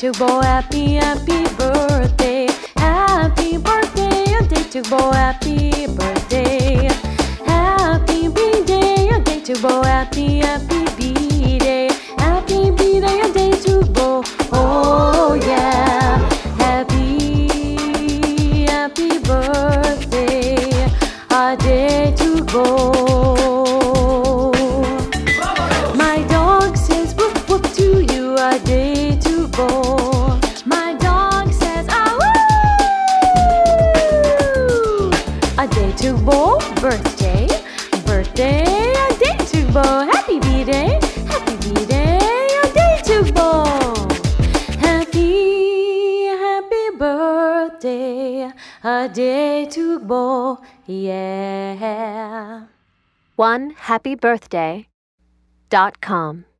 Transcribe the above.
Tugbo, happy birthday. Happy birthday, a day Tugbo, happy birthday. Happy B-day, a day Tugbo, happy B-day. Happy B-day, a day Tugbo, oh yeah. Happy birthday, a day Tugbo. My dog says woof woof to you, a day Tugbo. My dog says ah woo. A day Tugbo, birthday, birthday, a day Tugbo. Happy B-day, happy B-day, a day Tugbo. Happy birthday, a day Tugbo, yeah. OneHappyBirthday.com